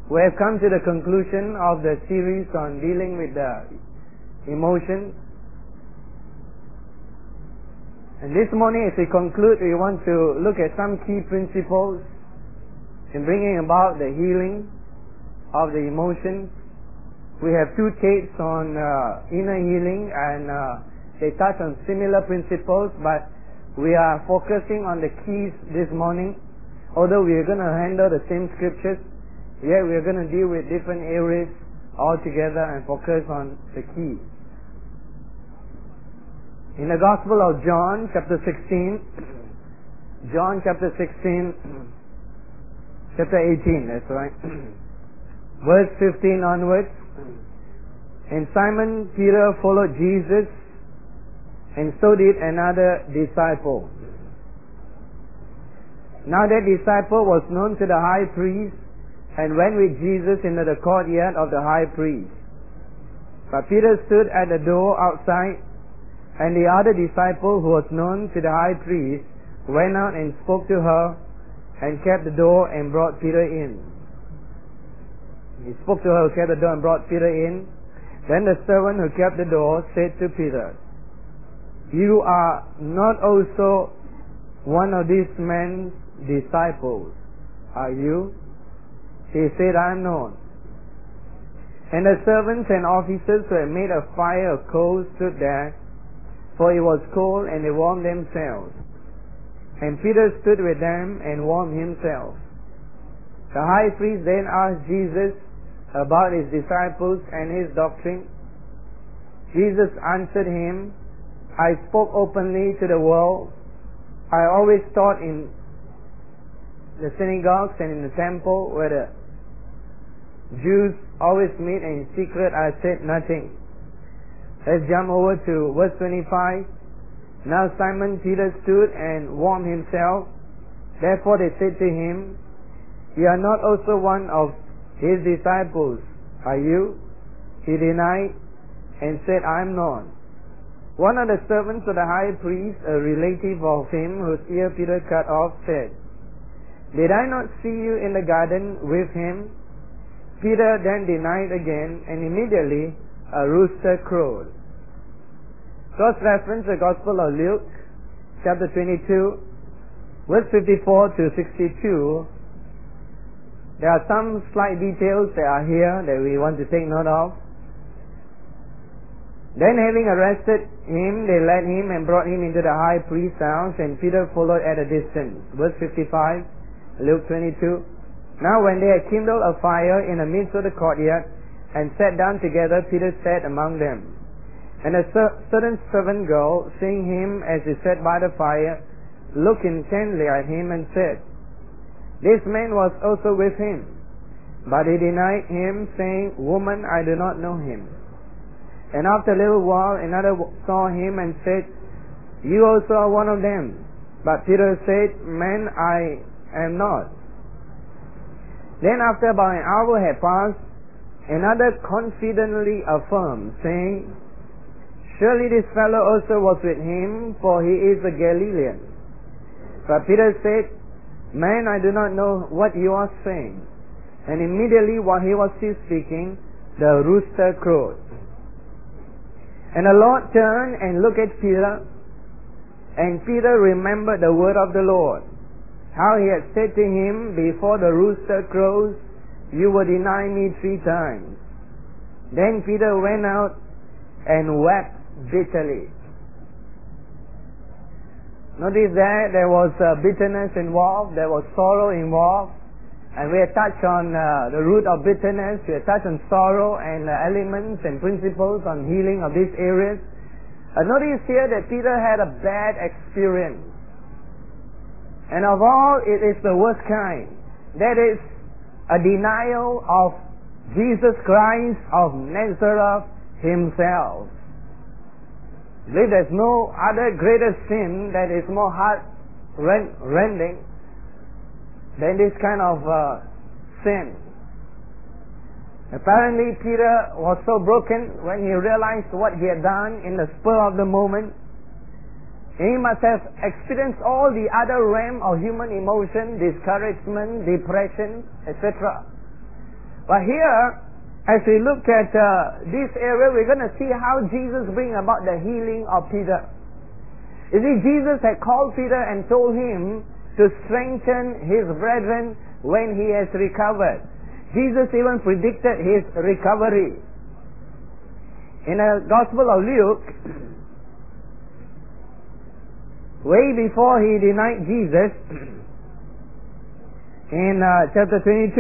We have come to the conclusion of the series on dealing with the emotions. And this morning, as we conclude, we want to look at some key principles in bringing about the healing of the emotions. We have two tapes on inner healing, and they touch on similar principles, but we are focusing on the keys this morning. Although we are going to handle the same scriptures, yet we are going to deal with different areas altogether and focus on the keys. In the Gospel of John, chapter 16, John chapter 16, chapter 18, that's right, verse 15 onwards. And Simon Peter followed Jesus, and so did another disciple. Now that disciple was known to the high priest, and went with Jesus into the courtyard of the high priest. But Peter stood at the door outside, and the other disciple who was known to the high priest went out and spoke to her, and kept the door and brought Peter in. He spoke to her, kept the door and brought Peter in. Then the servant who kept the door said to Peter, "You are not also one of these men's disciples, are you?" He said, "I am not." And the servants and officers who had made a fire of coals stood there, for it was cold, and they warmed themselves. And Peter stood with them and warmed himself. The high priest then asked Jesus about his disciples and his doctrine. Jesus answered him, "I spoke openly to the world. I always taught in the synagogues and in the temple where the Jews always meet, and in secret I said nothing." Let's jump over to verse 25. Now Simon Peter stood and warmed himself. Therefore they said to him, "You are not also one of his disciples, are you?" He denied and said, "I am not." One of the servants of the high priest, a relative of him whose ear Peter cut off, said, "Did I not see you in the garden with him?" Peter then denied again, and immediately a rooster crowed. Cross reference the Gospel of Luke, chapter 22, verse 54 to 62. There are some slight details that are here that we want to take note of. Then having arrested him, they led him and brought him into the high priest's house, and Peter followed at a distance. Verse 55, Luke 22. Now when they had kindled a fire in the midst of the courtyard, and sat down together, Peter sat among them. And a certain servant girl, seeing him as he sat by the fire, looked intently at him and said, "This man was also with him." But he denied him, saying, "Woman, I do not know him." And after a little while another saw him and said, "You also are one of them." But Peter said, "Man, I am not." Then after about an hour had passed, another confidently affirmed, saying, "Surely this fellow also was with him, for he is a Galilean." But Peter said, "Man, I do not know what you are saying." And immediately while he was still speaking, the rooster crowed. And the Lord turned and looked at Peter, and Peter remembered the word of the Lord, how he had said to him, "Before the rooster crows, you will deny me 3 times." Then Peter went out and wept bitterly. Notice that there was bitterness involved, there was sorrow involved, and we had touched on the root of bitterness, we had touched on sorrow and elements and principles on healing of these areas. Notice here that Peter had a bad experience. And of all, it is the worst kind. That is a denial of Jesus Christ of Nazareth himself. I believe there's no other greater sin that is more heart-rending than this kind of sin. Apparently Peter was so broken when he realized what he had done in the spur of the moment. He must have experienced all the other realm of human emotion, discouragement, depression, etc. But here, as we look at this area, we're going to see how Jesus bring about the healing of Peter. You see, Jesus had called Peter and told him to strengthen his brethren when he has recovered. Jesus even predicted his recovery. In the Gospel of Luke, way before he denied Jesus, in chapter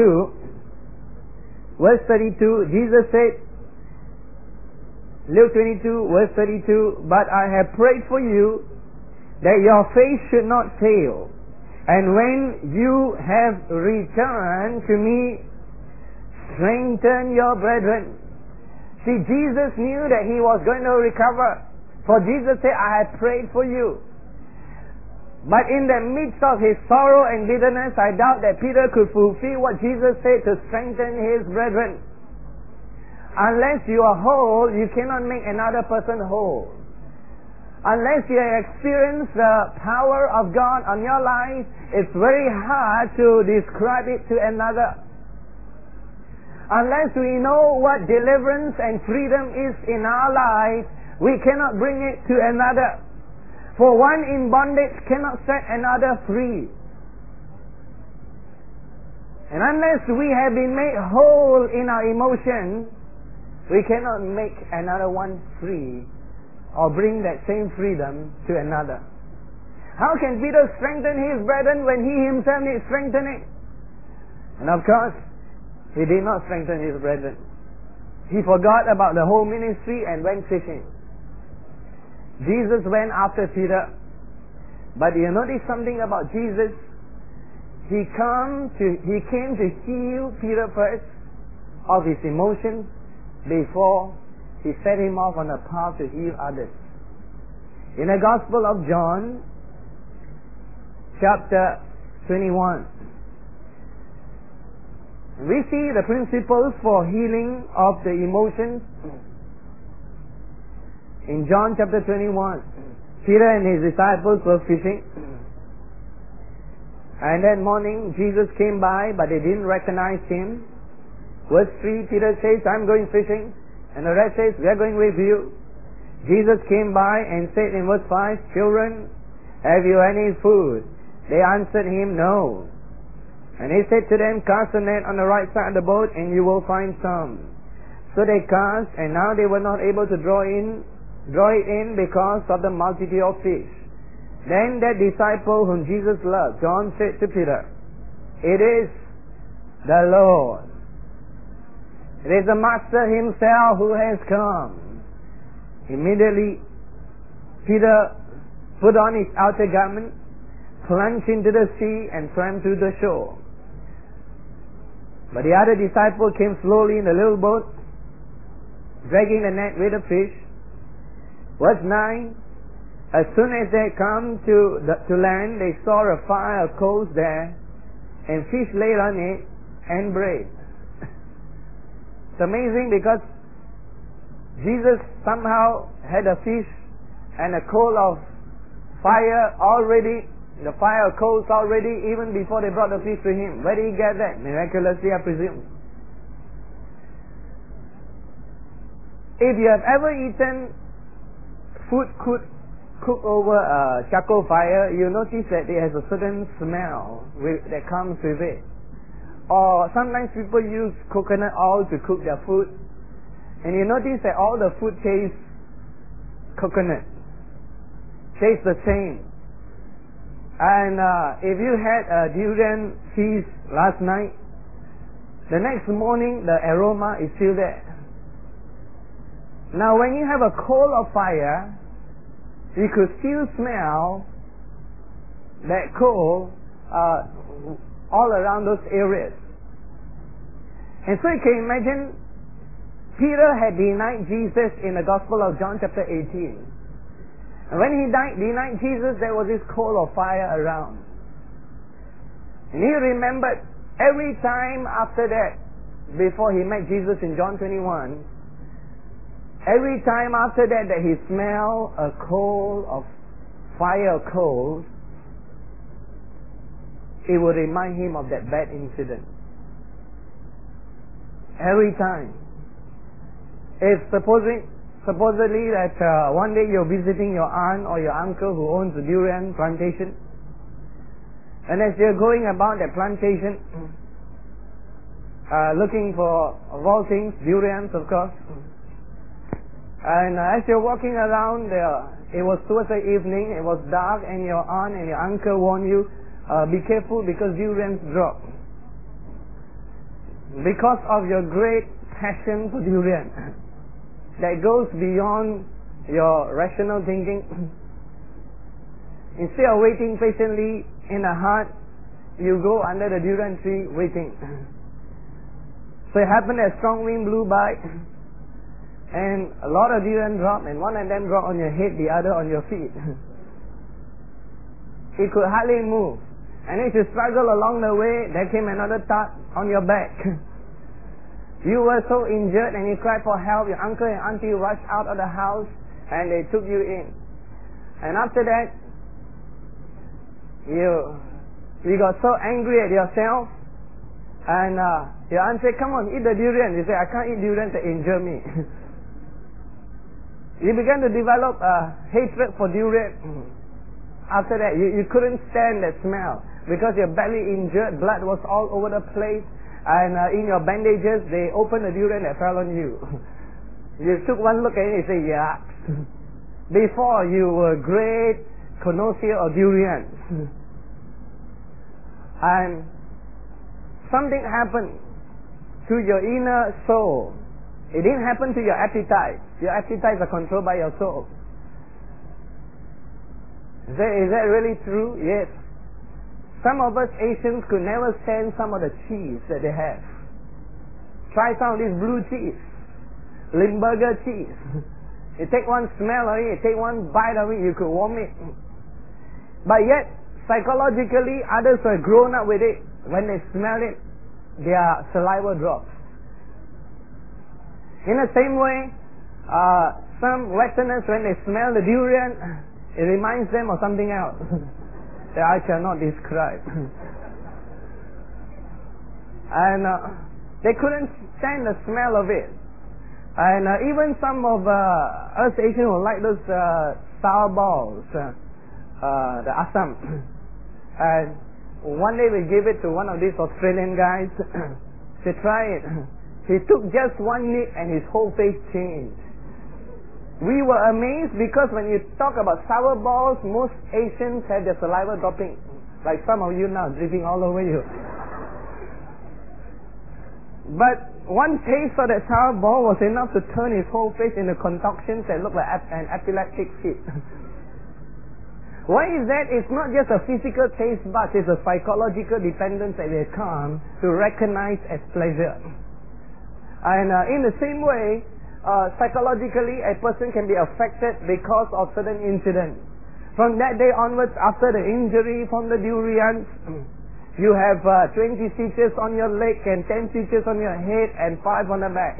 22, verse 32, Jesus said, Luke 22, verse 32, "But I have prayed for you that your faith should not fail. And when you have returned to me, strengthen your brethren." See, Jesus knew that he was going to recover. For Jesus said, "I have prayed for you." But in the midst of his sorrow and bitterness, I doubt that Peter could fulfill what Jesus said to strengthen his brethren. Unless you are whole, you cannot make another person whole. Unless you have experienced the power of God on your life, it's very hard to describe it to another. Unless we know what deliverance and freedom is in our life, we cannot bring it to another. For one in bondage cannot set another free. And unless we have been made whole in our emotions, we cannot make another one free or bring that same freedom to another. How can Peter strengthen his brethren when he himself needs strengthening? And of course, he did not strengthen his brethren. He forgot about the whole ministry and went fishing. Jesus went after Peter. But you notice something about Jesus? He came to heal Peter first of his emotions before he set him off on a path to heal others. In the Gospel of John, chapter 21, we see the principles for healing of the emotions. In John chapter 21, Peter and his disciples were fishing. And that morning, Jesus came by, but they didn't recognize him. Verse 3, Peter says, "I'm going fishing." And the rest says, "We are going with you." Jesus came by and said in verse 5, "Children, have you any food?" They answered him, "No." And he said to them, "Cast the net on the right side of the boat, and you will find some." So they cast, and now they were not able to draw it in because of the multitude of fish. Then that disciple whom Jesus loved, John, said to Peter, "It is the Lord. It is the Master himself who has come." Immediately, Peter put on his outer garment, plunged into the sea, and swam to the shore. But the other disciple came slowly in the little boat, dragging the net with the fish. Verse 9, as soon as they come to land, they saw a fire of coals there, and fish laid on it, and bread. It's amazing because Jesus somehow had a fish and a coal of fire already, the fire of coals already, even before they brought the fish to him. Where did he get that? Miraculously, I presume. If you have ever eaten food cooked over a charcoal fire, you notice that it has a certain smell that comes with it. Or sometimes people use coconut oil to cook their food, and you notice that all the food tastes coconut, tastes the same. And if you had a durian feast last night, the next morning the aroma is still there. Now when you have a coal of fire, you could still smell that coal all around those areas. And so you can imagine, Peter had denied Jesus in the Gospel of John chapter 18. And when he denied Jesus, there was this coal of fire around. And he remembered every time after that, before he met Jesus in John 21, every time after that he smelled a coal of fire coals, it would remind him of that bad incident. every time. If supposedly that one day you're visiting your aunt or your uncle who owns a durian plantation, and as you're going about that plantation, looking for, of all things, durians, of course, and as you're walking around, it was towards the evening, it was dark, and your aunt and your uncle warned you, be careful because durians drop. Because of your great passion for durian that goes beyond your rational thinking, instead of waiting patiently in a hut, you go under the durian tree waiting. So it happened that strong wind blew by, and a lot of durian dropped, and one of them dropped on your head, the other on your feet. It could hardly move. And as you struggled along the way, there came another thud on your back. You were so injured and you cried for help. Your uncle and auntie rushed out of the house and they took you in. And after that, you got so angry at yourself, and your aunt said, come on, eat the durian. You said, I can't eat durian, to injure me. You began to develop a hatred for durian. After that, you couldn't stand that smell because you're badly injured, blood was all over the place, and in your bandages, they opened the durian that fell on you. You took one look at it and said, yeah. Before, you were a great connoisseur of durians. And something happened to your inner soul. It didn't happen to your appetite. Your appetites are controlled by your soul. Is that really true? Yes. Some of us Asians could never stand some of the cheese that they have. Try some of this blue cheese, Limburger cheese. You take one smell of it, you take one bite of it, you could vomit. But yet, psychologically, others who have grown up with it, when they smell it, their saliva drops. In the same way, some Westerners, when they smell the durian, it reminds them of something else that I cannot describe. And they couldn't stand the smell of it. And even some of us Asians who like those sour balls, the asam. And one day we gave it to one of these Australian guys to try it. He took just one nip and his whole face changed. We were amazed because when you talk about sour balls, most Asians have their saliva dropping. Like some of you now, dripping all over you. But one taste of that sour ball was enough to turn his whole face into concoctions that looked like an epileptic fit. Why is that? It's not just a physical taste bud, it's a psychological dependence that they come to recognize as pleasure. And in the same way, psychologically, a person can be affected because of certain incidents. From that day onwards, after the injury from the durians, you have 20 stitches on your leg and 10 stitches on your head and 5 on the back.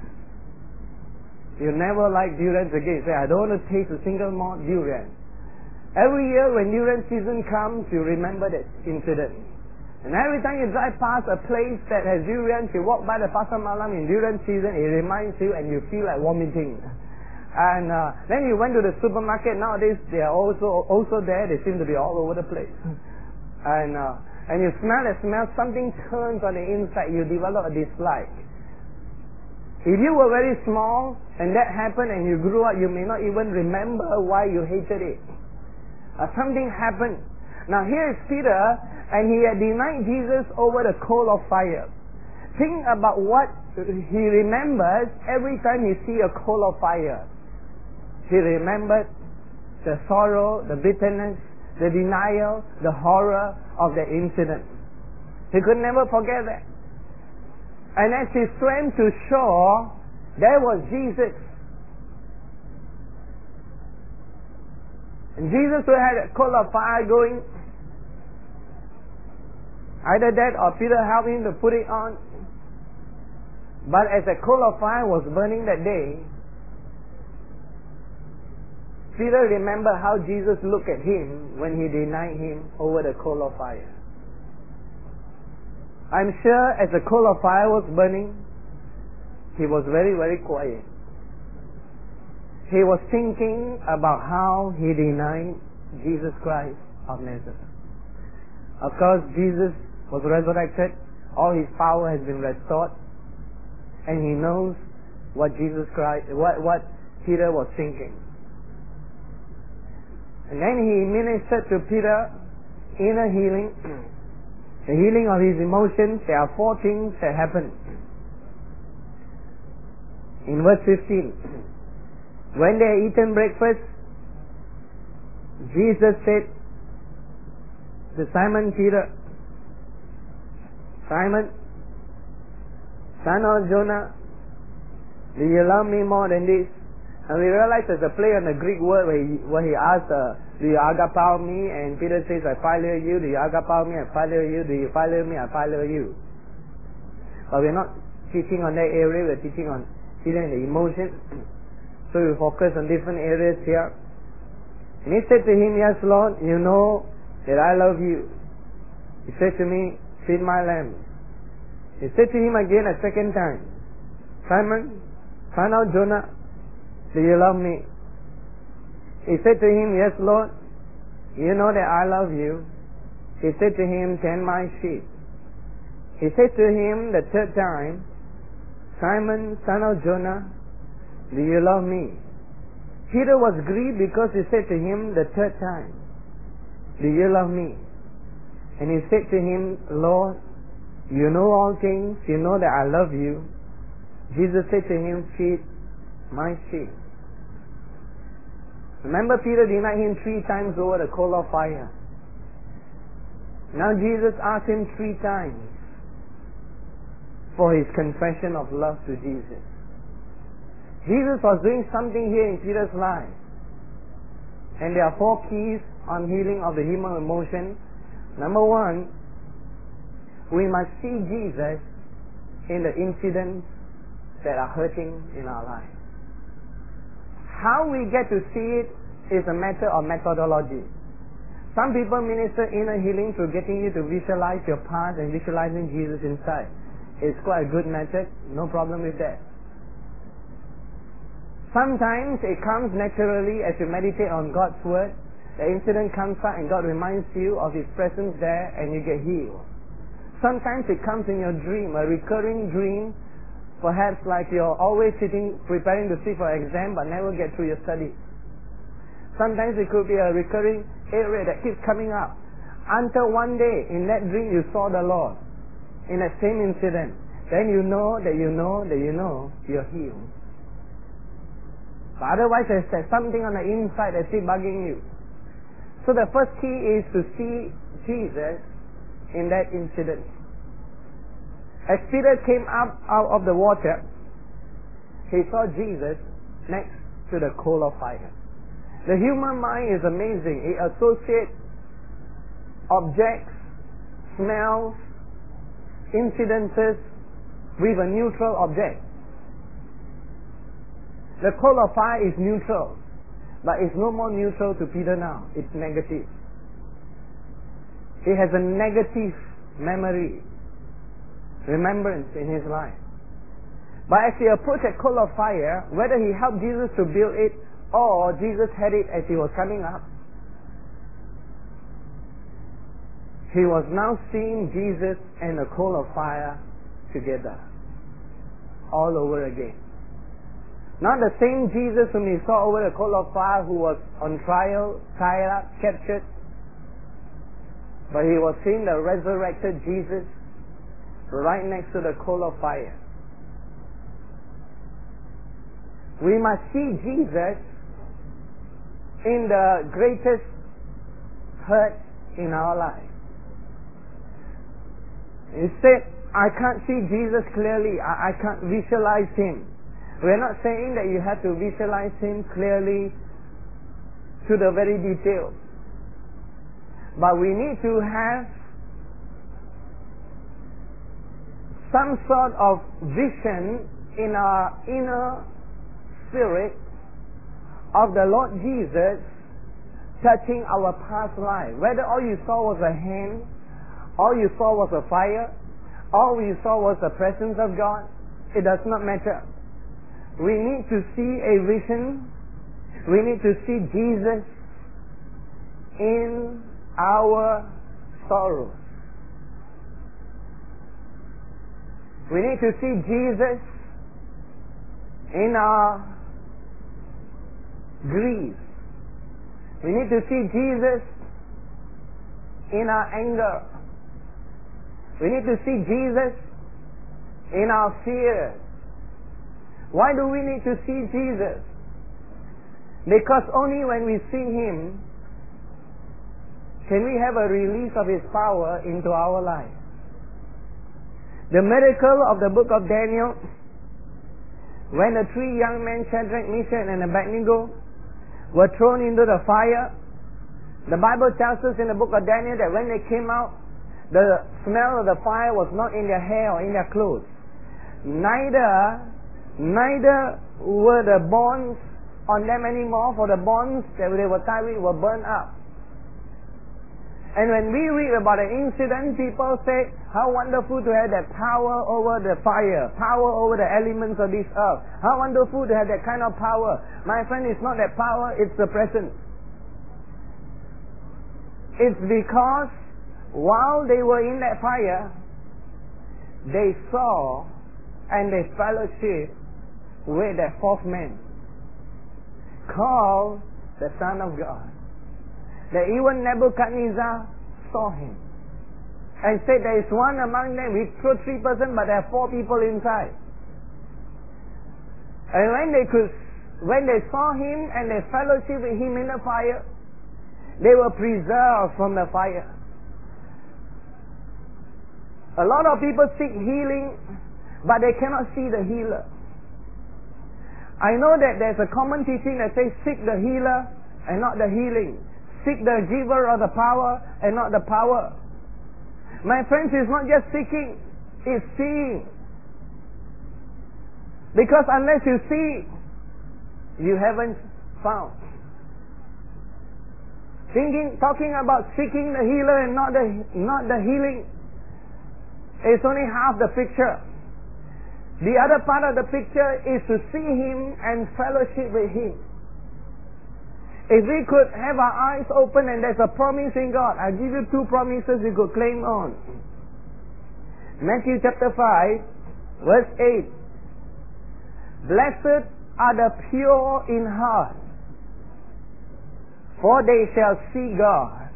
You never like durians again. Say, I don't want to taste a single more durian. Every year when durian season comes, you remember that incident. And every time you drive past a place that has durians, you walk by the Pasar Malam in durian season, it reminds you and you feel like vomiting. And then you went to the supermarket. Nowadays they are also there. They seem to be all over the place. And you smell that smell, something turns on the inside. You develop a dislike. If you were very small and that happened and you grew up, you may not even remember why you hated it. Something happened. Now here is Peter, and he had denied Jesus over the coal of fire. Think about what he remembers every time he sees a coal of fire. He remembered the sorrow, the bitterness, the denial, the horror of the incident. He could never forget that. And as he swam to shore, there was Jesus. And Jesus who had a coal of fire going. Either that or Peter helped him to put it on. But as the coal of fire was burning that day, Peter remembered how Jesus looked at him when he denied him over the coal of fire. I'm sure as the coal of fire was burning, he was very, very quiet. He was thinking about how he denied Jesus Christ of Nazareth. Of course, Jesus was resurrected. All his power has been restored. And he knows what Jesus Christ, what Peter was thinking. And then he ministered to Peter inner healing, the healing of his emotions. There are 4 things that happen. In verse 15, when they had eaten breakfast, Jesus said to Simon Peter, Simon, son of Jonah, do you love me more than this? And we realize there's a play on the Greek word where he asks, do you agapao me? And Peter says, I follow you. Do you agapao me? I follow you. Do you follow me? I follow you. But we're not teaching on that area. We're teaching on healing the emotions. So we focus on different areas here. And he said to him, yes, Lord, you know that I love you. He said to me, feed my lambs. He said to him again a second time, Simon, son of Jonah, do you love me? He said to him, yes, Lord, you know that I love you. He said to him, tend my sheep. He said to him the third time, Simon, son of Jonah, do you love me? Peter was grieved because he said to him the third time, do you love me? And he said to him, Lord, you know all things, you know that I love you. Jesus said to him, feed my sheep. Remember, Peter denied him 3 times over the coal of fire. Now Jesus asked him 3 times for his confession of love to Jesus. Jesus was doing something here in Peter's life. And there are 4 keys on healing of the human emotion. Number 1, we must see Jesus in the incidents that are hurting in our life. How we get to see it is a matter of methodology. Some people minister inner healing through getting you to visualize your past and visualizing Jesus inside. It's quite a good method, no problem with that. Sometimes it comes naturally as you meditate on God's Word. The incident comes out and God reminds you of His presence there and you get healed. Sometimes it comes in your dream, a recurring dream. Perhaps like you're always sitting, preparing to sit for an exam but never get through your studies. Sometimes it could be a recurring area that keeps coming up. Until one day, in that dream, you saw the Lord. In that same incident. Then you know that you know that you know you're healed. But otherwise, there's something on the inside that's still bugging you. So the first key is to see Jesus in that incident. As Peter came up out of the water, he saw Jesus next to the coal of fire. The human mind is amazing. It associates objects, smells, incidences with a neutral object. The coal of fire is neutral, but it's no more neutral to Peter now. It's negative. It has a negative memory, remembrance in his life. But as he approached that coal of fire, whether he helped Jesus to build it or Jesus had it as he was coming up, he was now seeing Jesus and the coal of fire together all over again. Not the same Jesus whom he saw over the coal of fire who was on trial, tied up, captured, but he was seeing the resurrected Jesus right next to the coal of fire. We must see Jesus in the greatest hurt in our life. He said, I can't see Jesus clearly. I can't visualize Him. We're not saying that you have to visualize Him clearly to the very details. But we need to have some sort of vision in our inner spirit of the Lord Jesus touching our past life. Whether all you saw was a hand, all you saw was a fire, all you saw was the presence of God, it does not matter. we need to see a vision. We need to see Jesus in our sorrows. We need to see Jesus in our grief. We need to see Jesus in our anger. We need to see Jesus in our fears. Why do we need to see Jesus? Because only when we see Him can we have a release of His power into our life. The miracle of the book of Daniel, when the three young men, Shadrach, Meshach, and Abednego, were thrown into the fire, the Bible tells us in the book of Daniel that when they came out, the smell of the fire was not in their hair or in their clothes. Neither were the bonds on them anymore, for the bonds that they were tied with were burned up. And when we read about the incident, people say, how wonderful to have that power over the fire, power over the elements of this earth. How wonderful to have that kind of power. My friend, it's not that power, it's the presence. It's because while they were in that fire, they saw and they fellowship with that fourth man, called the Son of God. That even Nebuchadnezzar saw him and said, there is one among them. We threw 3 persons, but there are 4 people inside. And when they saw him and they fellowship with him in the fire, they were preserved from the fire. A lot of people seek healing, but they cannot see the healer. I know that there's a common teaching that says seek the healer and not the healing. Seek the giver of the power and not the power. My friends, it's not just seeking, it's seeing. Because unless you see, you haven't found. Talking about seeking the healer and not the healing, is only half the picture. The other part of the picture is to see Him and fellowship with Him. If we could have our eyes open and there's a promise in God, I'll give you 2 promises you could claim on. Matthew chapter 5, verse 8. Blessed are the pure in heart, for they shall see God.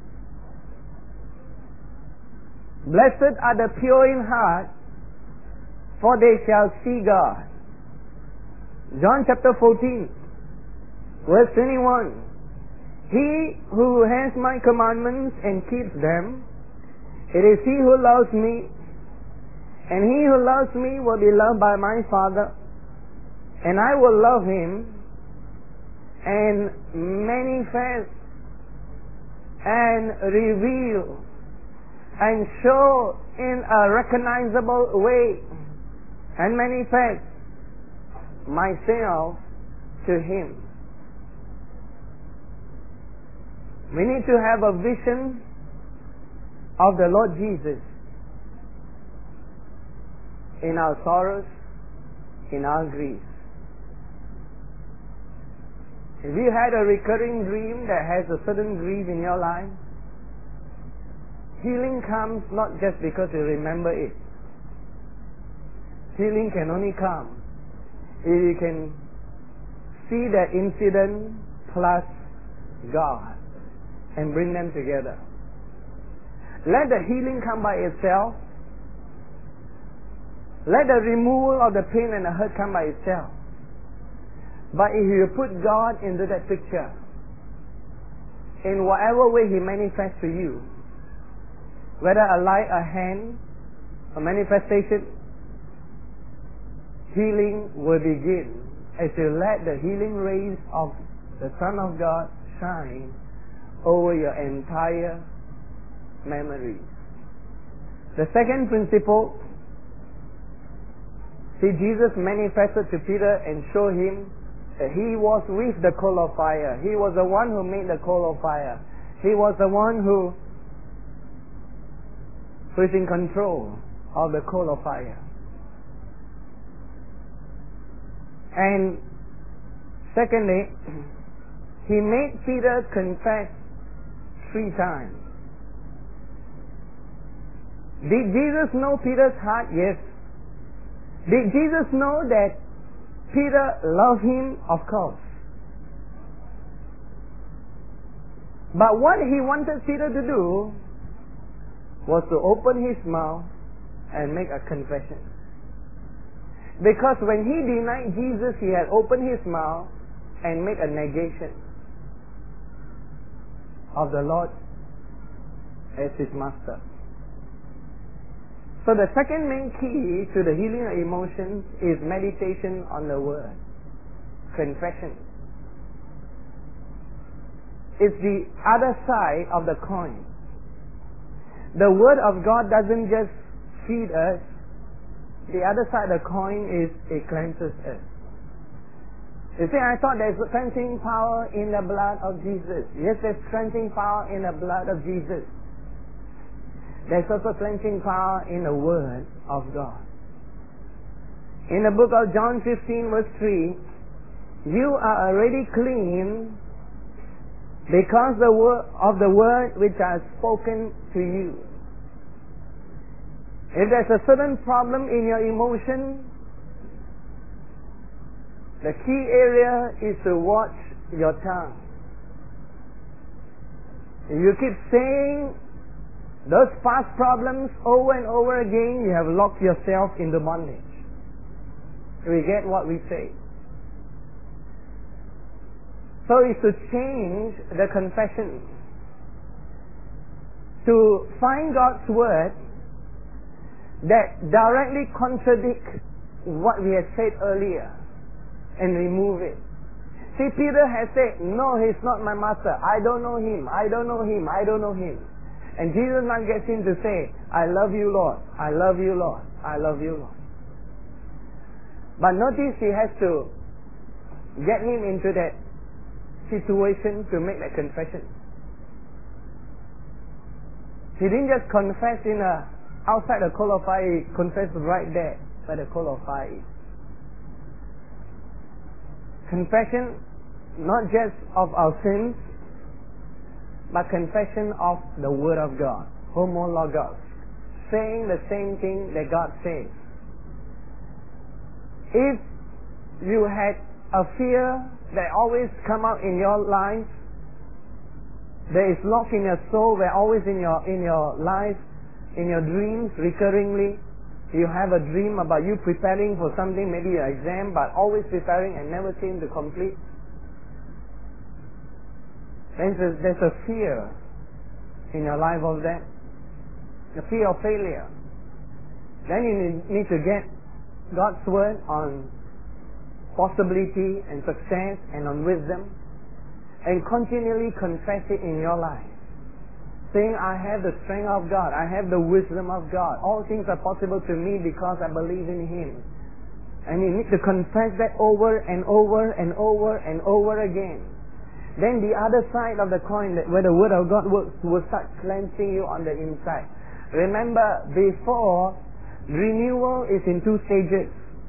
Blessed are the pure in heart, for they shall see God. John chapter 14, verse 21. He who has my commandments and keeps them, it is he who loves me, and he who loves me will be loved by my Father, and I will love him and manifest and reveal and show in a recognizable way and manifest myself to him. We need to have a vision of the Lord Jesus in our sorrows, in our grief. If you had a recurring dream that has a certain grief in your life, healing comes not just because you remember it. Healing can only come if you can see that incident plus God and bring them together. Let the healing come by itself. Let the removal of the pain and the hurt come by itself. But if you put God into that picture, in whatever way He manifests to you, whether a light, a hand, a manifestation, healing will begin as you let the healing rays of the Son of God shine over your entire memory. The second principle, see, Jesus manifested to Peter and showed him that He was with the coal of fire. He was the one who made the coal of fire. He was the one who is in control of the coal of fire. And secondly, he made Peter confess 3 times. Did Jesus know Peter's heart? Yes. Did Jesus know that Peter loved him? Of course. But what he wanted Peter to do was to open his mouth and make a confession. Because when he denied Jesus, he had opened his mouth and made a negation of the Lord as his master. So the second main key to the healing of emotions is meditation on the Word. Confession. It's the other side of the coin. The Word of God doesn't just feed us. The other side of the coin is it cleanses us. You see, I thought there's cleansing power in the blood of Jesus. Yes, there's cleansing power in the blood of Jesus. There's also cleansing power in the Word of God. In the book of John 15 verse 3, you are already clean because of the word which I have spoken to you. If there's a certain problem in your emotion, the key area is to watch your tongue. If you keep saying those past problems over and over again, you have locked yourself into bondage. We get what we say. So it's to change the confession. To find God's Word that directly contradicts what we had said earlier and remove it. See, Peter has said, no, he's not my master. I don't know him. I don't know him. I don't know him. And Jesus now gets him to say, I love you, Lord. I love you, Lord. I love you, Lord. But notice he has to get him into that situation to make that confession. He didn't just confess outside the coal of fire, he confessed right there by the coal of fire. Confession, not just of our sins, but confession of the Word of God. Homologos. Saying the same thing that God says. If you had a fear that always come out in your life, that is locked in your soul, that always in your life, in your dreams, recurringly, you have a dream about you preparing for something, maybe an exam, but always preparing and never seem to complete. Then there's a fear in your life of that. The fear of failure. Then you need to get God's Word on possibility and success and on wisdom and continually confess it in your life. Saying, I have the strength of God. I have the wisdom of God. All things are possible to me because I believe in Him. And you need to confess that over and over and over and over again. Then the other side of the coin, where the Word of God works, will start cleansing you on the inside. Remember, before, renewal is in 2 stages.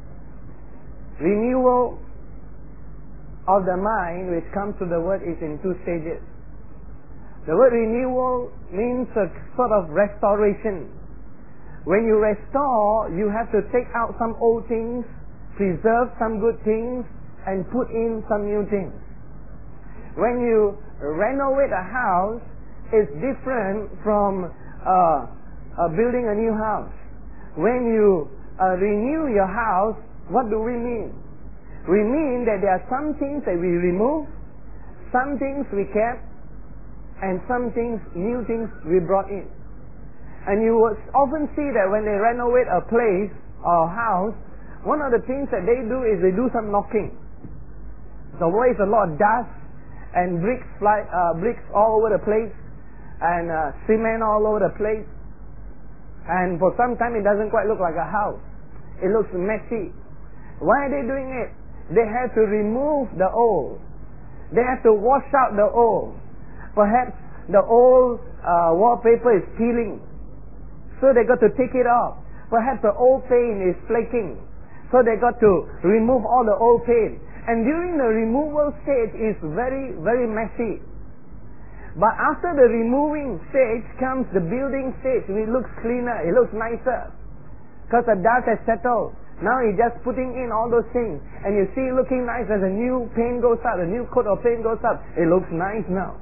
Renewal of the mind, which comes to the Word, is in 2 stages. The word renewal means a sort of restoration. When you restore, you have to take out some old things, preserve some good things, and put in some new things. When you renovate a house, it's different from building a new house. When you renew your house, what do we mean? We mean that there are some things that we remove, some things we kept, and some things, new things we brought in. And you will often see that when they renovate a place or a house, one of the things that they do is they do some knocking. So there is a lot of dust and bricks all over the place, and cement all over the place. And for some time it doesn't quite look like a house. It looks messy. Why are they doing it? They have to remove the old. They have to wash out the old. Perhaps the old wallpaper is peeling, so they got to take it off. Perhaps the old paint is flaking, So they got to remove all the old paint. And during the removal stage is very, very messy. But after the removing stage comes the building stage. It looks cleaner, it looks nicer. Because the dust has settled. Now he's just putting in all those things. And you see it looking nice as a new paint goes up, a new coat of paint goes up. It looks nice now.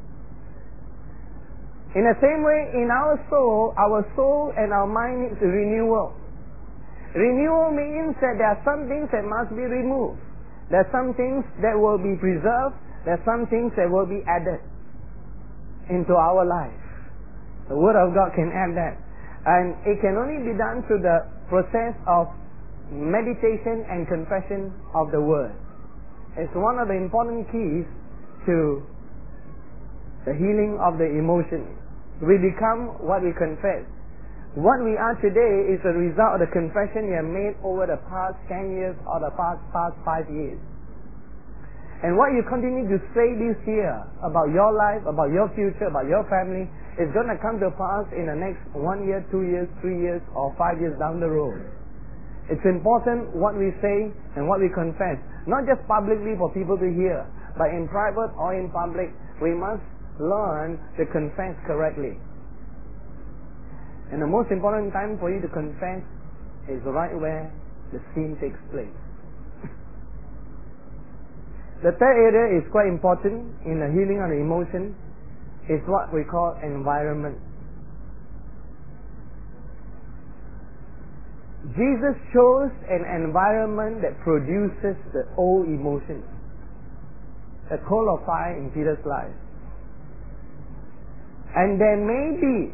In the same way, in our soul and our mind needs renewal. Renewal means that there are some things that must be removed. There are some things that will be preserved. There are some things that will be added into our life. The Word of God can add that. And it can only be done through the process of meditation and confession of the Word. It's one of the important keys to the healing of the emotions. We become what we confess. What we are today is a result of the confession we have made over the past 10 years or the past 5 years. And what you continue to say this year about your life, about your future, about your family, is going to come to pass in the next 1 year, 2 years, 3 years, or 5 years down the road. It's important what we say and what we confess. Not just publicly for people to hear, but in private or in public, we must learn to confess correctly. And the most important time for you to confess is right where the sin takes place. The third area is quite important in the healing of the emotion, is what we call environment. Jesus chose an environment that produces the old emotions. A coal of fire in Peter's life. And there may be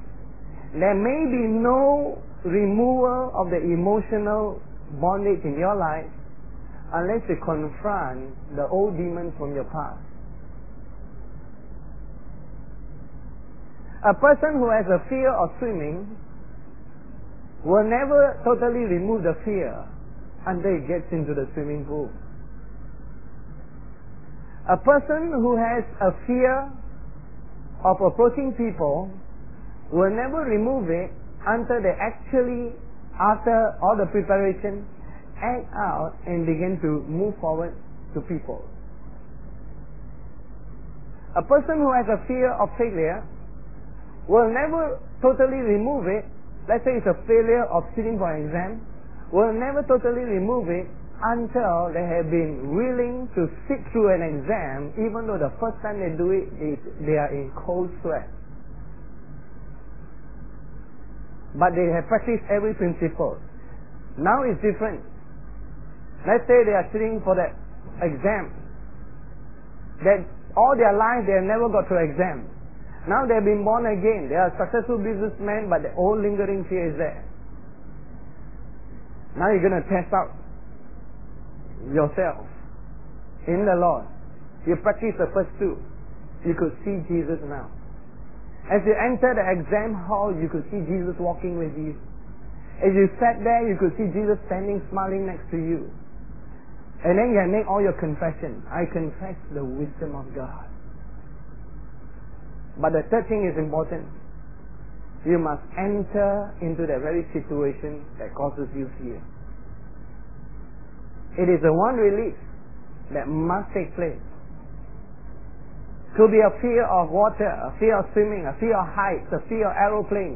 no removal of the emotional bondage in your life unless you confront the old demons from your past. A person who has a fear of swimming will never totally remove the fear until he gets into the swimming pool. A person who has a fear of approaching people will never remove it until they actually, after all the preparation, act out and begin to move forward to people. A person who has a fear of failure will never totally remove it. Let's say it's a failure of sitting for an exam, will never totally remove it until they have been willing to sit through an exam, even though the first time they do it, they are in cold sweat. But they have practiced every principle. Now it's different. Let's say they are sitting for that exam. That all their life they have never got to exam. Now they have been born again. They are successful businessmen, but the old lingering fear is there. Now you're going to test out yourself in the Lord. You practice the first two. You could see Jesus now. As you enter the exam hall, you could see Jesus walking with you. As you sat there, you could see Jesus standing smiling next to you. And then you make all your confession. I confess the wisdom of God. But the third thing is important. You must enter into the very situation that causes you fear. It is the one release that must take place. Could be a fear of water, a fear of swimming, a fear of heights, a fear of aeroplanes.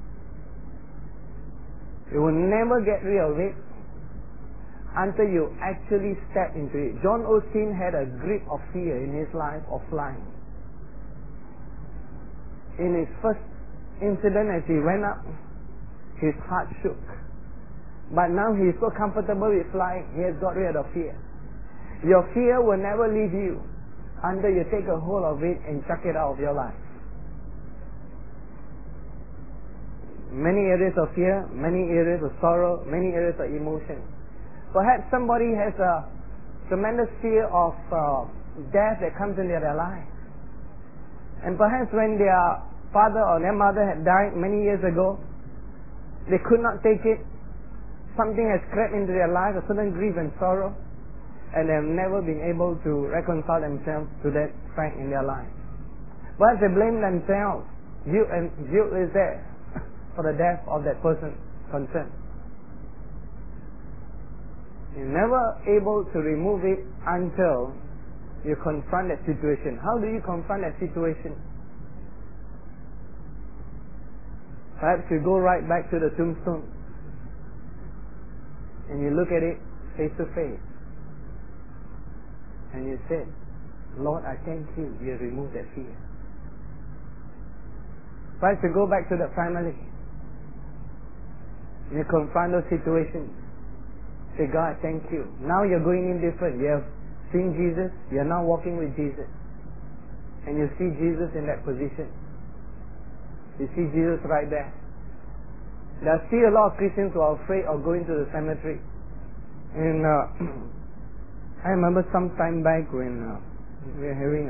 You will never get rid of it until you actually step into it. John Osteen had a grip of fear in his life of flying. In his first incident as he went up, his heart shook. But now he is so comfortable with flying, he has got rid of fear. Your fear will never leave you until you take a hold of it and chuck it out of your life. Many areas of fear, many areas of sorrow, many areas of emotion. Perhaps somebody has a tremendous fear of death that comes into their life. And perhaps when their father or their mother had died many years ago, they could not take it. Something has crept into their life, a certain grief and sorrow, and they have never been able to reconcile themselves to that fact in their life. Perhaps they blame themselves. Guilt is there for the death of that person concerned. You're never able to remove it until you confront that situation. How do you confront that situation? Perhaps you go right back to the tombstone and you look at it face to face and you say, Lord, I thank you, you removed that fear. Perhaps you go back to the family and you confront those situations. Say, God, thank you. Now you're going in different. You have seen Jesus, you're now walking with Jesus. And you see Jesus in that position. You see Jesus right there. There are still a lot of Christians who are afraid of going to the cemetery. And I remember some time back when we were having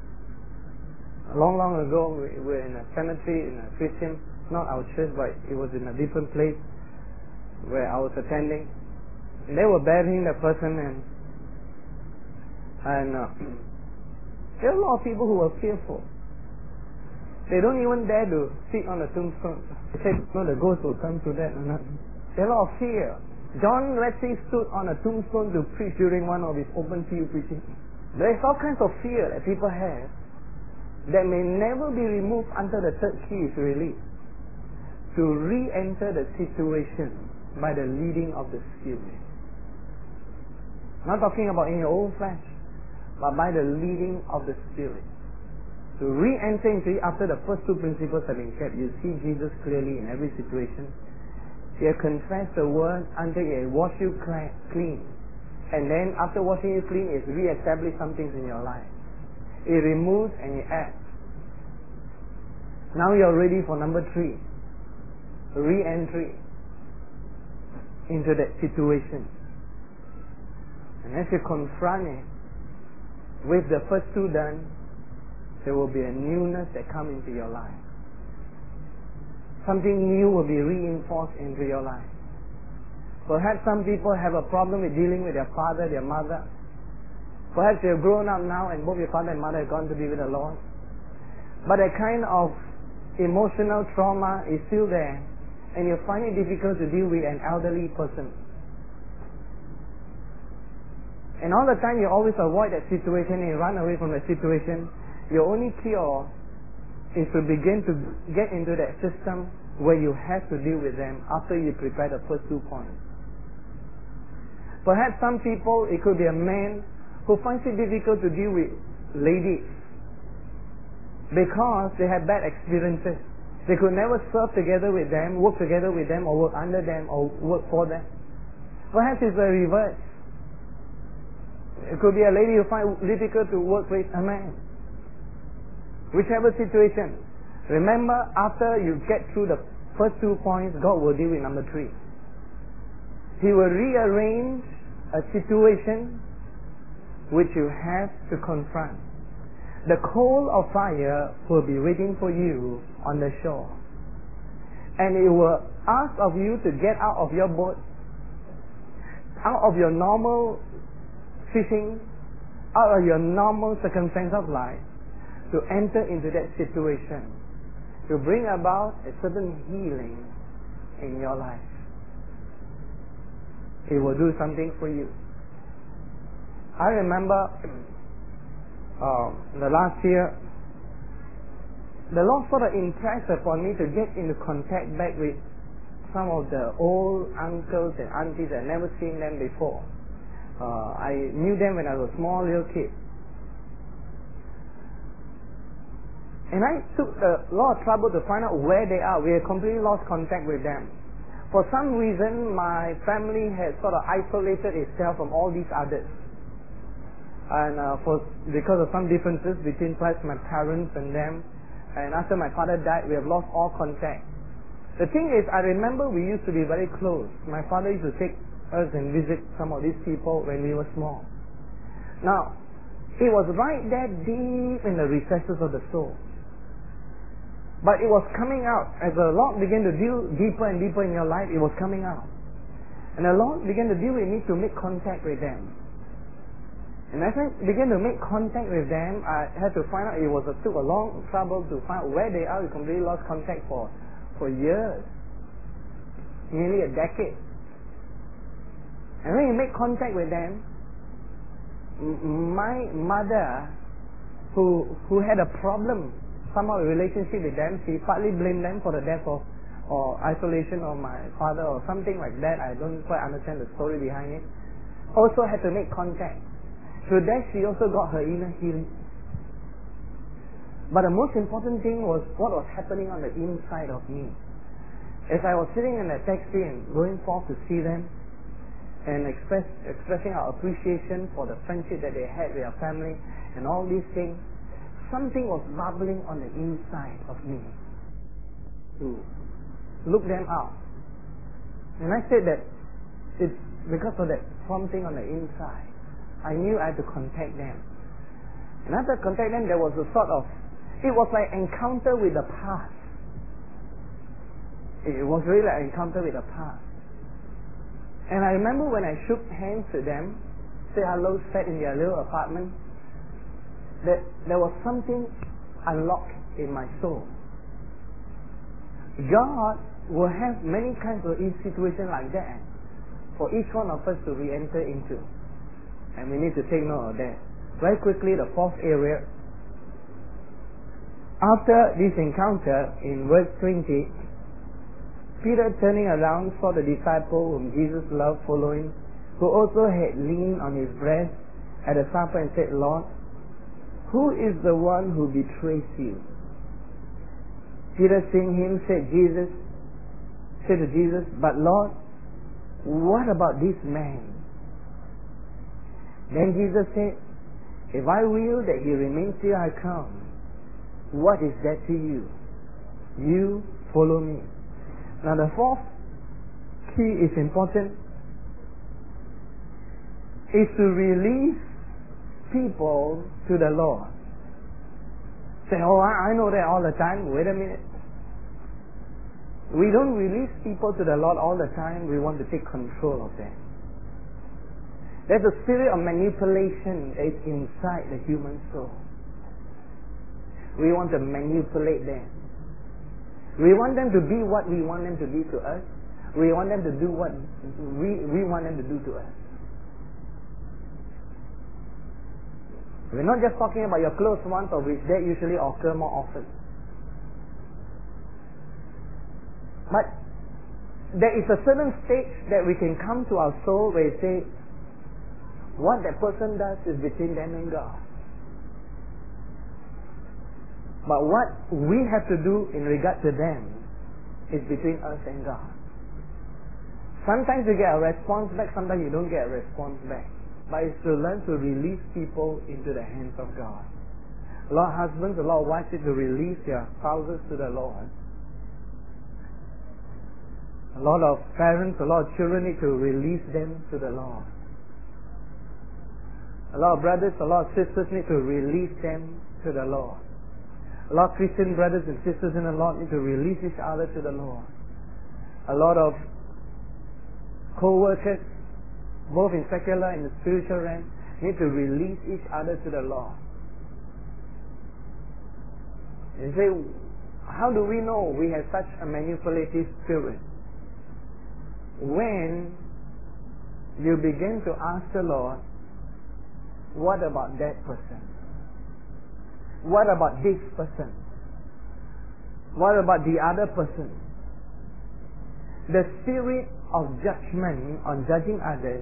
long ago, we were in a cemetery in a Christian, not our church, but it was in a different place where I was attending. And they were burying the person, and there were a lot of people who were fearful. They don't even dare to sit on the tombstone. They said, no, the ghost will come to that. There are a lot of fear. John Wesley stood on a tombstone to preach during one of his open pew preaching. There is all kinds of fear that people have that may never be removed until the third key is released. To re-enter the situation by the leading of the Spirit. Not talking about in your own flesh, but by the leading of the Spirit. To re-enter into it after the first two principles have been kept, you see Jesus clearly in every situation. You confess the word until it wash you clean. And then after washing you clean, it re-establishes some things in your life. It removes and it adds. Now you're ready for number 3. Re-entry into that situation. And as you confront it, with the first two done, there will be a newness that comes into your life. Something new will be reinforced into your life. Perhaps some people have a problem with dealing with their father, their mother. Perhaps they've grown up now and both your father and mother have gone to be with the Lord. But a kind of emotional trauma is still there, and you find it difficult to deal with an elderly person. And all the time you always avoid that situation and you run away from the situation. Your only cure is to begin to get into that system where you have to deal with them after you prepare the first 2 points. Perhaps some people, it could be a man who finds it difficult to deal with ladies because they have bad experiences. They could never serve together with them, work together with them, or work under them, or work for them. Perhaps it's the reverse. It could be a lady who finds it difficult to work with a man. Whichever situation, remember, after you get through the first 2 points, God will deal with number 3. He will rearrange a situation which you have to confront. The coal of fire will be waiting for you on the shore. And it will ask of you to get out of your boat, out of your normal fishing, out of your normal circumstance of life, to enter into that situation, to bring about a certain healing in your life. It will do something for you. I remember the last year, the Lord sort of impressed upon me to get into contact back with some of the old uncles and aunties. I'd never seen them before. I knew them when I was a small little kid. And I took a lot of trouble to find out where they are. We had completely lost contact with them. For some reason, my family had sort of isolated itself from all these others. And because of some differences between perhaps my parents and them, and after my father died, we have lost all contact. The thing is, I remember we used to be very close. My father used to take us and visit some of these people when we were small. Now, it was right there deep in the recesses of the soul. But it was coming out. As the Lord began to deal deeper and deeper in your life, it was coming out. And the Lord began to deal with me to make contact with them. And as I began to make contact with them, I had to find out, took a long trouble to find out where they are. We completely lost contact for years. Nearly a decade. And when you make contact with them, my mother, who had a problem, somehow a relationship with them, she partly blamed them for the death of or isolation of my father or something like that. I don't quite understand the story behind it. Also had to make contact. Through that, she also got her inner healing. But the most important thing was what was happening on the inside of me. As I was sitting in the taxi and going forth to see them and expressing our appreciation for the friendship that they had with their family and all these things, something was bubbling on the inside of me to look them up. And I said that it's because of that prompting on the inside. I knew I had to contact them. And after contact them, there was a sort of, it was like encounter with the past. It was really like encounter with the past. And I remember when I shook hands with them, said hello, sat in their little apartment, that there was something unlocked in my soul. God will have many kinds of situations like that for each one of us to re-enter into. And we need to take note of that. Very quickly, the fourth area. After this encounter, in verse 20, Peter, turning around, saw the disciple whom Jesus loved following, who also had leaned on his breast at the supper and said, Lord, who is the one who betrays you? Peter, seeing him, said to Jesus, but Lord, what about this man? Then Jesus said, if I will that he remains till I come, what is that to you? You follow me. Now the fourth key is important, is to release people to the Lord. Say, oh, I know that all the time. Wait a minute. We don't release people to the Lord all the time. We want to take control of them. There's a spirit of manipulation that is inside the human soul. We want to manipulate them. We want them to be what we want them to be to us. We want them to do what we want them to do to us. We're not just talking about your close ones, of which that usually occur more often. But there is a certain stage that we can come to our soul where we say, what that person does is between them and God. But what we have to do in regard to them is between us and God. Sometimes you get a response back, sometimes you don't get a response back. But it's to learn to release people into the hands of God. A lot of husbands, a lot of wives need to release their spouses to the Lord. A lot of parents, a lot of children need to release them to the Lord. A lot of brothers, a lot of sisters need to release them to the Lord. A lot of Christian brothers and sisters in the Lord need to release each other to the Lord. A lot of co-workers, both in secular and the spiritual realm, need to release each other to the Lord. You say, how do we know we have such a manipulative spirit? When you begin to ask the Lord, what about that person? What about this person? What about the other person? The spirit of judgment on judging others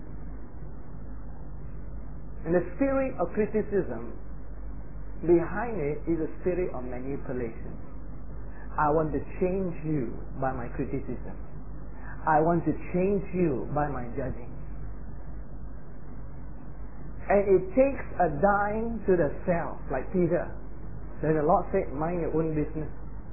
and the spirit of criticism, behind it is a spirit of manipulation. I want to change you by my criticism. I want to change you by my judging. And it takes a dying to the self, like Peter. Then the Lord said, mind your own business.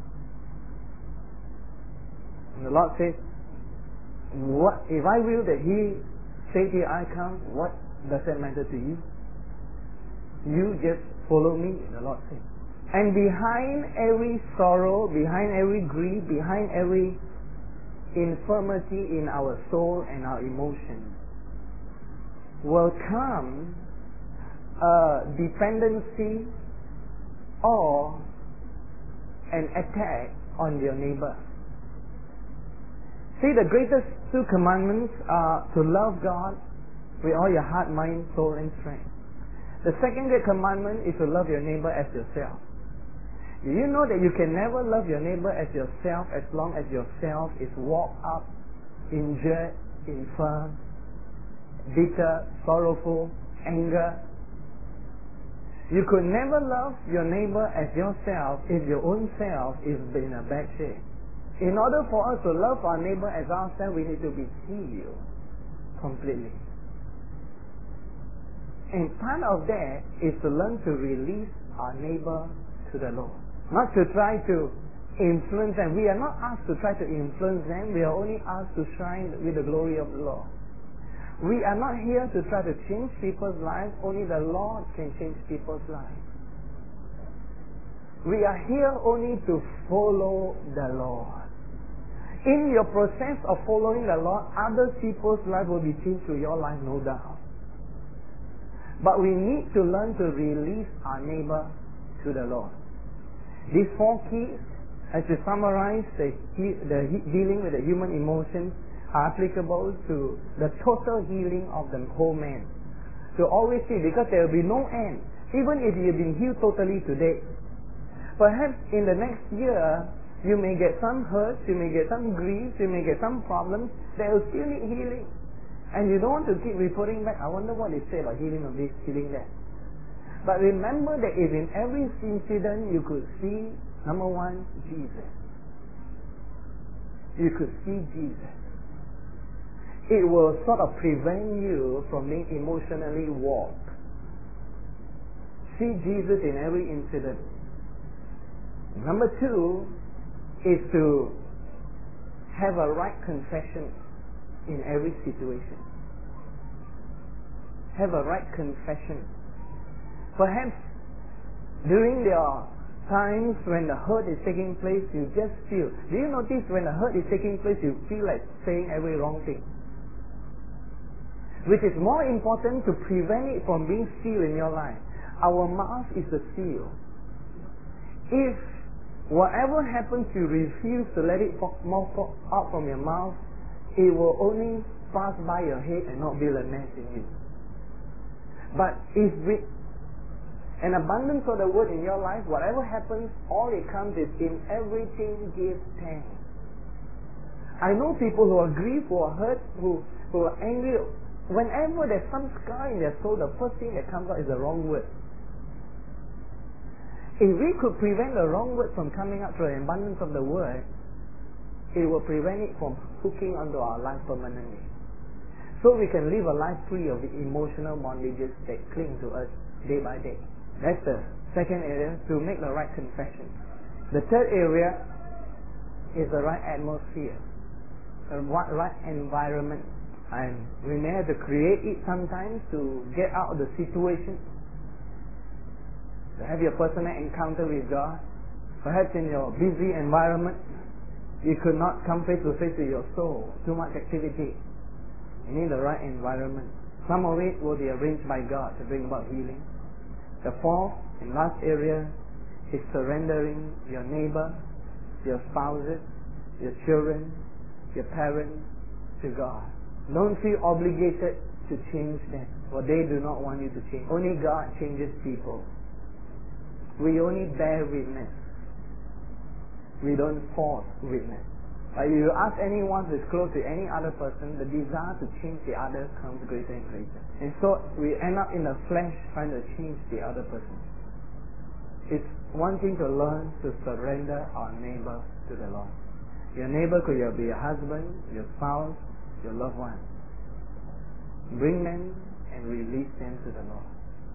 And the Lord says, what if I will that he say till I come, what does that matter to you? You just follow me, the Lord says. And behind every sorrow, behind every grief, behind every infirmity in our soul and our emotions will come a dependency or an attack on your neighbor. See, the greatest two commandments are to love God with all your heart, mind, soul, and strength. The second great commandment is to love your neighbor as yourself. Do you know that you can never love your neighbor as yourself as long as yourself is walked up, injured, infirm, bitter, sorrowful, anger? You could never love your neighbor as yourself if your own self is in a bad shape. In order for us to love our neighbor as ourselves, we need to be healed completely. And part of that is to learn to release our neighbor to the Lord. Not to try to influence them. We are not asked to try to influence them. We are only asked to shine with the glory of the Lord. We are not here to try to change people's lives. Only the Lord can change people's lives. We are here only to follow the Lord. In your process of following the Lord, other people's lives will be changed through your life, no doubt. But we need to learn to release our neighbor to the Lord. These four keys, as we summarize dealing with the human emotions, are applicable to the total healing of the whole man. To always see, because there will be no end. Even if you've been healed totally today, perhaps in the next year, you may get some hurts, you may get some grief, you may get some problems that will still need healing. And you don't want to keep reporting back, I wonder what they say about healing of this, healing that. But remember that if in every incident you could see, number one, Jesus. You could see Jesus. It will sort of prevent you from being emotionally warped. See Jesus in every incident. Number two is to have a right confession in every situation. Have a right confession. Perhaps during your times when the hurt is taking place, you just feel. Do you notice when the hurt is taking place, you feel like saying every wrong thing? Which is more important to prevent it from being sealed in your life. Our mouth is a seal. If whatever happens, you refuse to let it out from your mouth, it will only pass by your head and not build a nest in you. But if with an abundance of the word in your life, whatever happens, all it comes is in everything give thanks. I know people who are grieved, who are hurt, who are angry. Whenever there's some scar in their soul, the first thing that comes out is the wrong word. If we could prevent the wrong word from coming out through an abundance of the word, it will prevent it from hooking onto our life permanently. So we can live a life free of the emotional bondages that cling to us day by day. That's the second area, to make the right confession. The third area is the right atmosphere, the right environment. And we may have to create it sometimes to get out of the situation. To have your personal encounter with God. Perhaps in your busy environment, you could not come face to face with your soul. Too much activity. You need the right environment. Some of it will be arranged by God to bring about healing. The fourth and last area is surrendering your neighbor, your spouses, your children, your parents to God. Don't feel obligated to change them, for they do not want you to change. Only God changes people. We only bear witness. We don't force witness. If you ask anyone who is close to any other person, the desire to change the other comes greater and greater. And so we end up in the flesh trying to change the other person. It's one thing to learn to surrender our neighbor to the Lord. Your neighbor could be your husband, your spouse, your loved one. Bring them and release them to the Lord.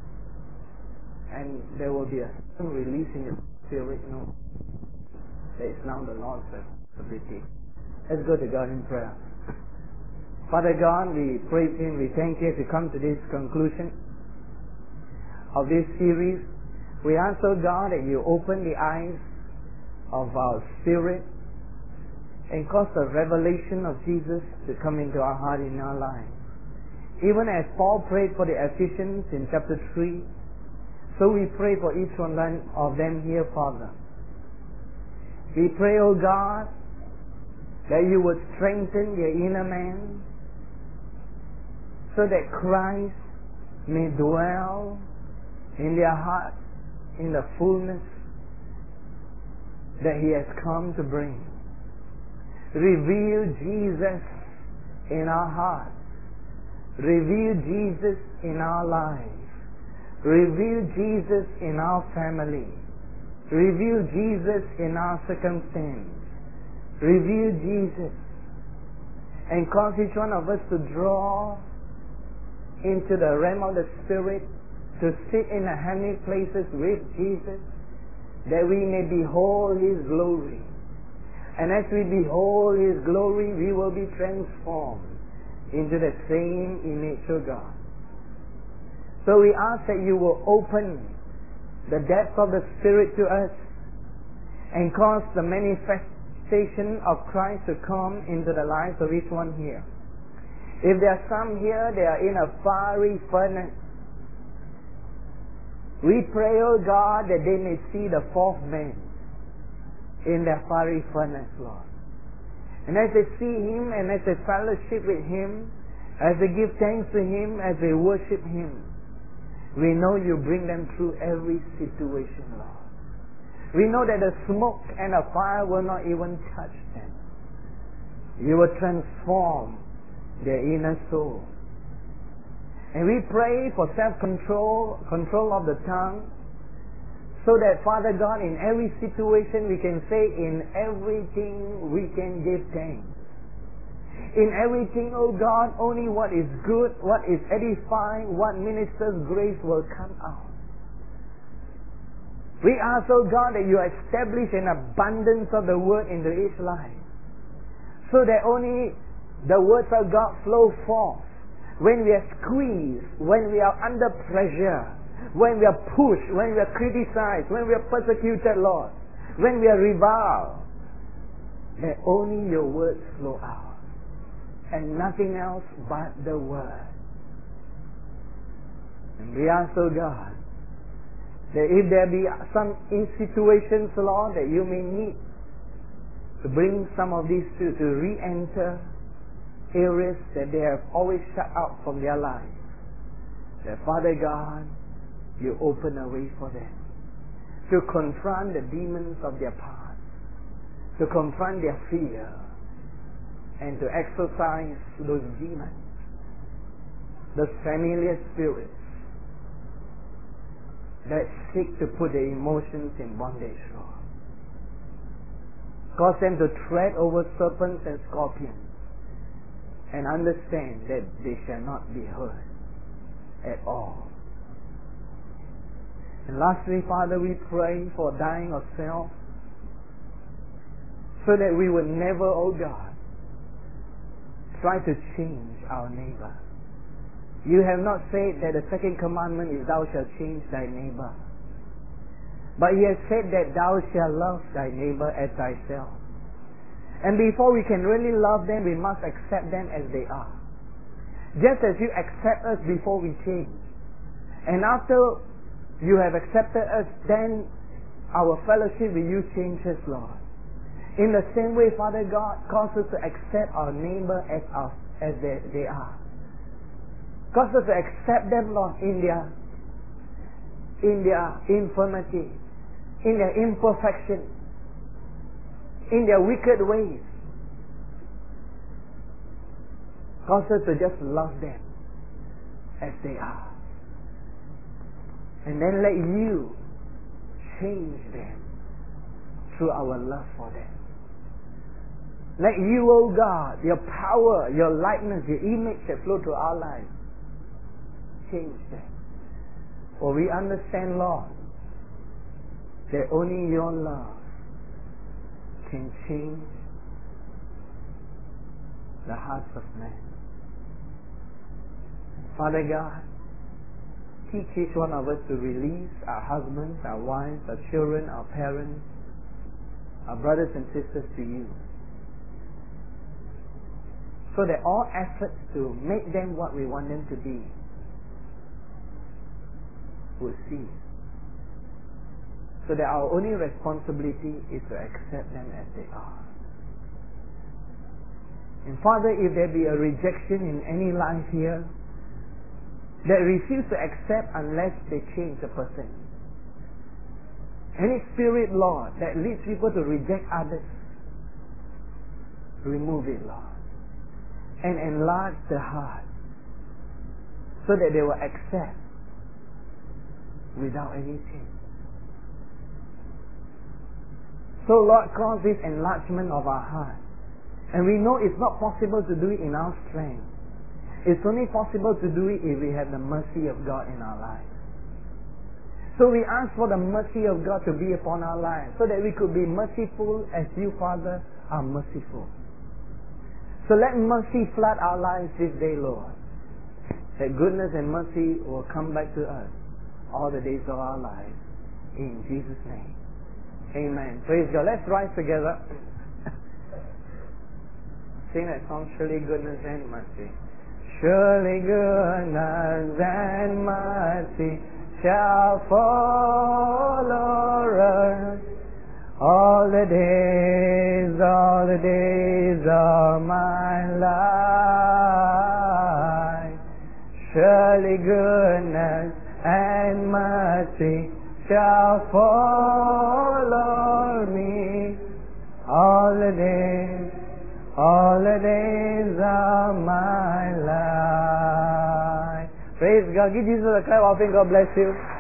And there will be a certain release in your spirit, that is now the Lord's responsibility. Let's go to God in prayer. Father God, we praise Him, we thank You as we come to this conclusion of this series. We ask, oh God, that You open the eyes of our spirit and cause the revelation of Jesus to come into our heart in our lives. Even as Paul prayed for the Ephesians in chapter 3, so we pray for each one of them here, Father. We pray, O God, that you would strengthen their inner man, so that Christ may dwell in their heart in the fullness that He has come to bring. Reveal Jesus in our hearts. Reveal Jesus in our lives. Reveal Jesus in our family. Reveal Jesus in our circumstance. Reveal Jesus. And cause each one of us to draw into the realm of the Spirit, to sit in the heavenly places with Jesus, that we may behold His glory. And as we behold His glory, we will be transformed into the same image of God. So we ask that you will open the depths of the Spirit to us and cause the manifestation of Christ to come into the lives of each one here. If there are some here, they are in a fiery furnace. We pray, O God, that they may see the fourth man in the fiery furnace, Lord. And as they see Him and as they fellowship with Him, as they give thanks to Him, as they worship Him, we know you bring them through every situation, Lord. We know that the smoke and the fire will not even touch them. You will transform their inner soul. And we pray for self-control, control of the tongue, so that, Father God, in every situation we can say, in everything we can give thanks. In everything, O God, only what is good, what is edifying, what ministers grace will come out. We ask, O God, that you establish an abundance of the Word into each life, so that only the words of God flow forth when we are squeezed, when we are under pressure, when we are pushed, when we are criticized, when we are persecuted, Lord, when we are reviled, that only your words flow out and nothing else but the Word. And we ask, O God, that if there be some situations, Lord, that you may need to bring some of these to re-enter areas that they have always shut out from their lives, that, Father God, you open a way for them to confront the demons of their past, to confront their fear, and to exorcise those demons, those familiar spirits that seek to put their emotions in bondage, Lord. Cause them to tread over serpents and scorpions and understand that they shall not be hurt at all. And lastly, Father, we pray for dying of self, so that we would never, oh God, try to change our neighbor. You have not said that the second commandment is thou shalt change thy neighbor, but He has said that thou shalt love thy neighbor as thyself. And before we can really love them, we must accept them as they are. Just as you accept us before we change. And after you have accepted us, then our fellowship with you changes, Lord. In the same way, Father God, cause us to accept our neighbor as they are. Cause us to accept them, Lord, in their infirmity, in their imperfection, in their wicked ways. Cause us to just love them as they are. And then let you change them through our love for them. Let you, O God, your power, your likeness, your image that flow through our lives, change them. For we understand, Lord, that only your love can change the hearts of men. Father God, teach each one of us to release our husbands, our wives, our children, our parents, our brothers and sisters to you, so that all efforts to make them what we want them to be will cease, so that our only responsibility is to accept them as they are. And Father, if there be a rejection in any life here that refuse to accept unless they change the person, any spirit, Lord, that leads people to reject others, remove it, Lord, and enlarge the heart so that they will accept without any change. So, Lord, cause this enlargement of our heart. And we know it's not possible to do it in our strength. It's only possible to do it if we have the mercy of God in our lives. So we ask for the mercy of God to be upon our lives, so that we could be merciful as you, Father, are merciful. So let mercy flood our lives this day, Lord. That goodness and mercy will come back to us all the days of our lives. In Jesus' name. Amen. Praise God. Let's rise together. Sing that song, Surely Goodness and Mercy. Surely goodness and mercy shall follow us all the days of my life. Surely goodness and mercy shall follow me all the days of my life. Praise God. Give Jesus a clap offering. God bless you.